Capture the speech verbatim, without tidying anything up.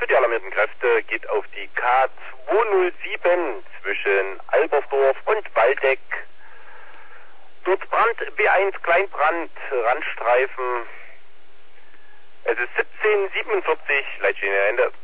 für die alarmierten Kräfte geht auf die K zweihundertsieben zwischen Albersdorf und Waldeck. Dort Brand B eins Kleinbrand, Randstreifen. Es ist siebzehn Uhr siebenundvierzig, Leitlinie Ende.